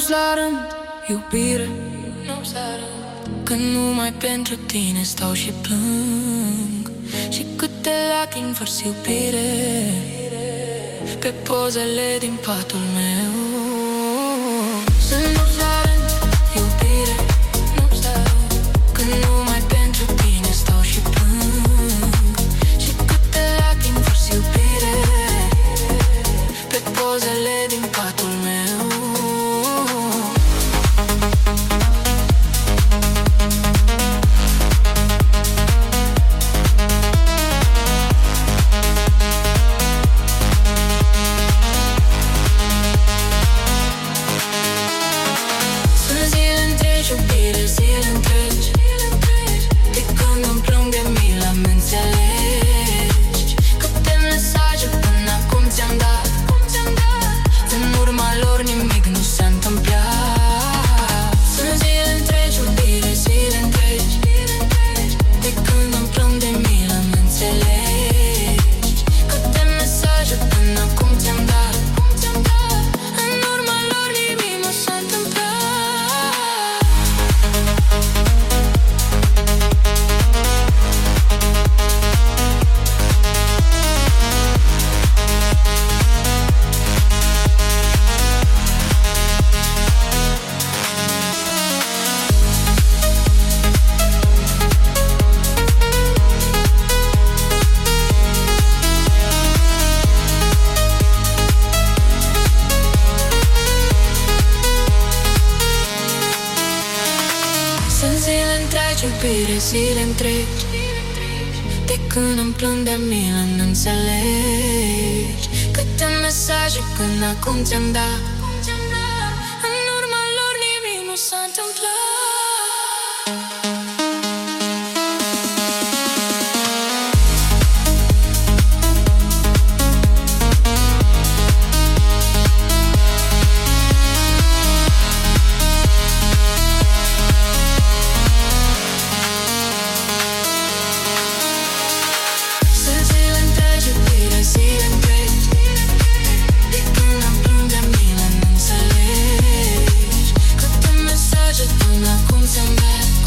la rând, iubire, nu-ți la rând, că numai pentru tine stau și plâng. Și câte lacrimi vărs iubire pe pozele din patul meu. Să nu-ți la rând, iubire, nu-ți la rând, că numai pentru tine stau și plâng. Și câte lacrimi vărs iubire pe pozele din patul meu. Zile întregi, de când îmi plâng de milă, nu înțelegi câte mesaje până acum ți-am dat. În urma lor nimic nu s-a întâmplat. Până acum ți-am dat.